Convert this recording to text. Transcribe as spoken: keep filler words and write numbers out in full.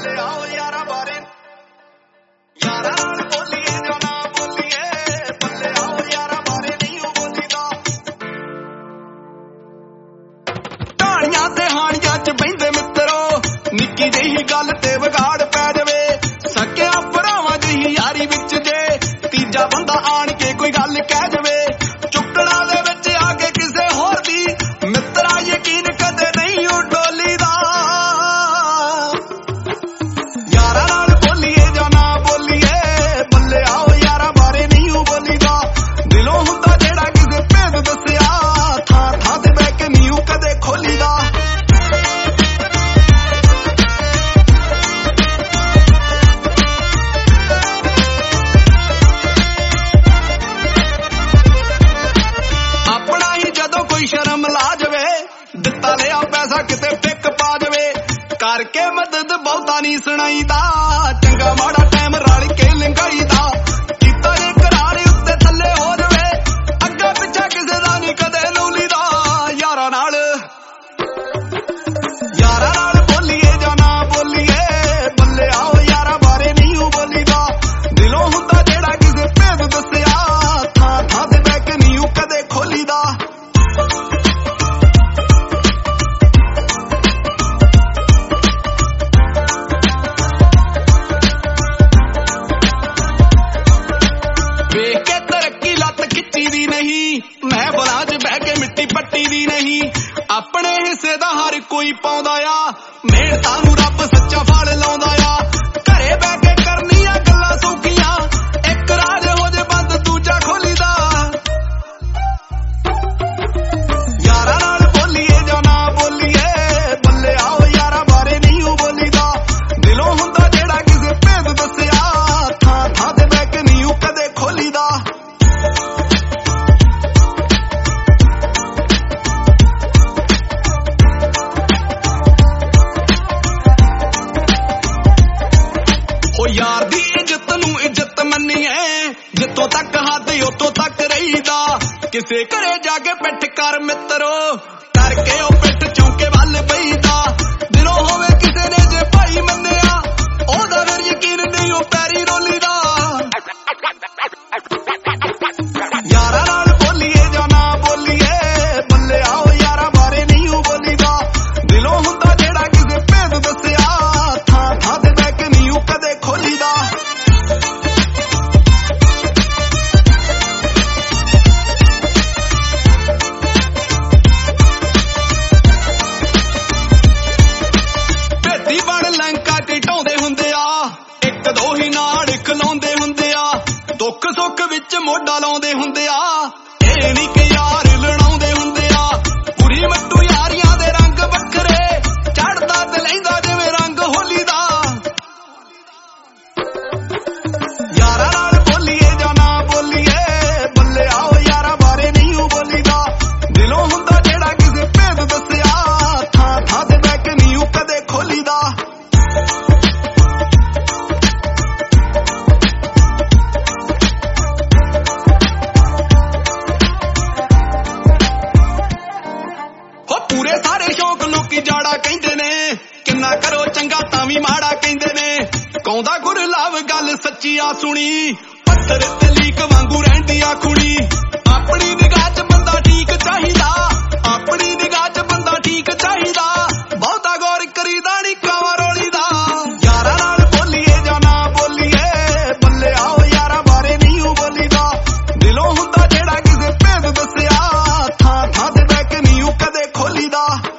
ਬੱਲੇ ਆਓ ਯਾਰਾਂ ਬਾਰੇ ਯਾਰਾਂ ਨਾਲ ਬੋਲੀਏ ਜਾਂ ਨਾ ਬੋਲੀਏ ਬੱਲੇ ਆਓ ਯਾਰਾਂ ਬਾਰੇ ਨਹੀਂ ਉਹ ਬੋਲੀਦਾ ਢਾਣੀਆਂ ਤੇ ਹਾਣੀਆਂ ਚ ਬਹਿੰਦੇ ਮਿੱਤਰੋ ਨਿੱਕੀ ਜਿਹੀ ਗੱਲ ਤੇ ਵਿਗਾੜ ਪੈ ਜਾਵੇ ਸਕਿਆ ਭਰਾਵਾਂ ਜਿਹੀ ਯਾਰੀ ਵਿੱਚ ਜੇ ਤੀਜਾ ਬੰਦਾ ਆਣ ਕੇ ਕੋਈ ਗੱਲ ਕਹਿ ਜਾਵੇ ਚੁੱਕਣਾ ਦੇ ਵਿੱਚ ਆ ਕੇ ਕਿਸੇ ਹੋਰ ਦੀ ਮਿੱਤਰਾ ਯਕੀਨ ਕਦੇ ਨਹੀਂ ਉਹ ਡੋਲੀਦਾ ਯਾਰਾਂ ਨਾਲ ਬੋਲੀਏ ਜਾਂ ਨਾ ਬੋਲੀਏ ਬੱਲੇ ਆਓ ਯਾਰਾਂ ਬਾਰੇ ਨਹੀਂ ਉਹ ਬੋਲੀਦਾ ਦਿਲੋਂ ਹੁੰਦਾ ਜਿਹੜਾ ਕਿਸੇ ਭੇਦ ਦੱਸਿਆ ਥਾਂ ਥਾਂ ਤੇ ਬਹਿ ਕੇ ਨਹੀਂ ਉਹ ਕਦੇ ਖੋਲੀਦਾ ਸ਼ਰਮ ਲਾ ਜਾਵੇ ਦਿੱਤਾ ਲਿਆ ਪੈਸਾ ਕਿਤੇ ਫਿੱਕ ਪਾ ਜਾਵੇ ਕਰਕੇ ਮਦਦ ਬਹੁਤਾ ਨਹੀਂ ਸੁਣਾਈਦਾ ਚੰਗਾ ਮਾੜਾ ਟਾਈਮ ਰਲ ਕੇ ਲੰਘਾਈਦਾ ਕੀਤਾ ਜੇ ਕਰਾਰੇ ਉੱਤੇ ਥੱਲੇ ਹੋ ਜਾਵੇ ਅੱਗਾ ਪਿੱਛਾ ਕਿਸੇ ਦਾ ਨਹੀਂ ਕਦੇ ਲੂਲੀਦਾ ਯਾਰਾਂ ਨਾਲ ਯਾਰਾਂ ਨਾਲ ਬੋਲੀਏ ਜਾਂ ਨਾ ਬੋਲੀਏ ਬੱਲੇ ਆਓ ਯਾਰਾਂ ਬਾਰੇ ਨਹੀਂ ਉਹ ਬੋਲੀਦਾ ਦਿਲੋਂ ਹੁੰਦਾ ਜਿਹੜਾ ਕਿਸੇ ਭੇਦ ਦੱਸਿਆ ਥਾਂ ਥਾਂ ਤੇ ਬਹਿ ਕੇ ਨਹੀਂ ਉਹ ਕਦੇ ਖੋਲੀਦਾ ਮੈਂ ਬਲਾਂ ਚ ਬਹਿ ਕੇ ਮਿੱਟੀ ਪੱਟੀ ਦੀ ਨਹੀਂ ਆਪਣੇ ਹਿੱਸੇ ਦਾ ਹਰ ਕੋਈ ਪਾਉਂਦਾ ਆ ਮਿਹਨਤਾਂ ਨੂੰ ਰੱਬ ਸੱਚਾ ਫਲ ਲਾਉਂਦਾ ਆ ਘਰੇ ਬਹਿ ਕੇ ਕਰਨੀਆਂ ਗੱਲਾਂ ਸੌਖੀਆਂ ਇੱਕ ਰਾਜ ਹੋ ਜੇ ਬੰਦ ਦੂਜਾ ਖੋਲੀਦਾ ਯਾਰਾਂ ਨਾਲ ਬੋਲੀਏ ਜਾਂ ਨਾ ਬੋਲੀਏ ਬੱਲੇ ਆਓ ਯਾਰਾਂ ਬਾਰੇ ਨਹੀਂ ਉਹ ਬੋਲੀਦਾ ਦਿਲੋਂ ਹੁੰਦਾ ਜਿਹੜਾ ਕਿਸੇ ਭੇਦ ਦੱਸਿਆ ਥਾਂ ਥਾਂ ਤੇ ਬਹਿ ਕੇ ਨਹੀਂ ਉਹ ਕਦੇ ਖੋਲੀਦਾ ਯਾਰ ਦੀ ਇੱਜ਼ਤ ਨੂੰ ਇੱਜ਼ਤ ਮੰਨੀਏ ਜਿੱਥੋਂ ਤੱਕ ਹੱਦ ਉਤੋਂ ਤੱਕ ਰਹੀਦਾ ਕਿਸੇ ਘਰੇ ਜਾ ਕੇ ਪਿੱਠ ਕਰ ਮਿੱਤਰੋ ਕਰਕੇ ਉਹ ਪਿੱਠ ਚੌਂਕੇ ਵੱਲ ਬਈਦਾ ਦਿਲੋਂ ਹੋਵੇ ਕਿਸੇ ਨੇ ਜੇ ਭਾਈ ਮੰਨਿਆ ਉਹਦਾ ਫਿਰ ਯਕੀਨ ਨਹੀਂ ਉਹ ਪੈਰੀ ਰੋਲੀਦਾ ਯਾਰਾਂ ਨਾਲ ਬੋਲੀਏ ਜਾਂ ਨਾ ਬੋਲੀਏ ਬੱਲੇ ਆਓ ਯਾਰਾਂ ਬਾਰੇ ਨਹੀਂ ਉਹ ਬੋਲੀਦਾ ਦਿਲੋਂ ਹੁੰਦਾ ਜਿਹੜਾ ਕਿਸੇ ਭੇਦ ਦੱਸਿਆ ਥਾਂ ਥਾਂ ਤੇ ਬਹਿ ਕੇ ਨਹੀਂ ਉਹ ਕਦੇ ਖੋਲੀਦਾ ਭੇਤੀ ਬਣ ਲੰਕਾ ਘਟਾਉਂਦੇ ਹੁੰਦੇ ਆ ਇੱਕ ਦੋ ਹੀ ਨਾਲ ਖਲਾਉਂਦੇ ਹੁੰਦੇ ਆ ਦੁੱਖ ਸੁੱਖ ਵਿੱਚ ਮੋਢਾ ਲਾਉਂਦੇ ਹੁੰਦੇ ਆ ਇਹ ਨਹੀਂ ਕਿ ਯਾਰ ਲੜਾਉਂਦੇ ਹੁੰਦੇ ਆ ਪੂਰੀ ਮੱਟੂ ਯਾਰੀਆਂ ਦੇ ਰੰਗ ਵੱਖਰੇ ਚੜਦਾ ਤੇ ਲੈਂਦਾ ਜਿਵੇਂ ਰੰਗ ਹੋਲੀ ਦਾ ਯਾਰਾਂ ਨਾਲ ਬੋਲੀਏ ਜਾਂ ਨਾ ਬੋਲੀਏ ਬੱਲੇ ਆਓ ਯਾਰਾਂ ਬਾਰੇ ਨਹੀਂ ਉਹ ਬੋਲੀਦਾ ਦਿਲੋਂ ਹੁੰਦਾ ਜਿਹੜਾ ਕਿਸੇ ਭੇਦ ਦੱਸਿਆ ਥਾਂ ਥਾਂ ਤੇ ਬਹਿ ਕੇ ਨਹੀਂ ਉਹ ਕਦੇ ਖੋਲੀਦਾ ਹੋ ਪੂਰੇ ਸਾਰੇ ਸ਼ੌਕ ਲੋਕੀ ਜਾੜਾ ਕਹਿੰਦੇ ਨੇ ਕਿੰਨਾ ਕਰੋ ਚੰਗਾ ਤਾਂ ਵੀ ਮਾੜਾ ਕਹਿੰਦੇ ਨੇ ਕੌਂਦਾ ਗੁਰਲਾਵ ਗੱਲ ਸੱਚੀ ਆ ਸੁਣੀ ਪੱਥਰ ਤੇ ਲੀਕ ਵਾਂਗੂ ਰਹਿੰਦੀ ਆ ਖੁਣੀ ਆਪਣੀ ਨਿਗਾਹ ਚ ਬੰਦਾ ਠੀਕ ਚਾਹੀਦਾ ਆਪਣੀ ਨਿਗਾਹ ਚ ਬੰਦਾ ਠੀਕ ਚਾਹੀਦਾ ਬਹੁਤਾ ਗੌਰ ਕਰੀਦਾ ਨੀ ਕਾਵਾ ਰੋਲੀਦਾ ਯਾਰਾਂ ਨਾਲ ਬੋਲੀਏ ਜਾਂ ਨਾ ਬੋਲੀਏ ਬੱਲੇ ਆਓ ਯਾਰਾਂ ਬਾਰੇ ਨਹੀਂ ਉਹ ਬੋਲੀਦਾ ਦਿਲੋਂ ਹੁੰਦਾ ਜਿਹੜਾ ਕਿਸੇ ਭੇਦ ਦੱਸਿਆ ਥਾਂ ਥਾਂ ਤੇ ਬਹਿ ਕੇ ਨਹੀਂ ਉਹ ਕਦੇ ਖੋਲੀਦਾ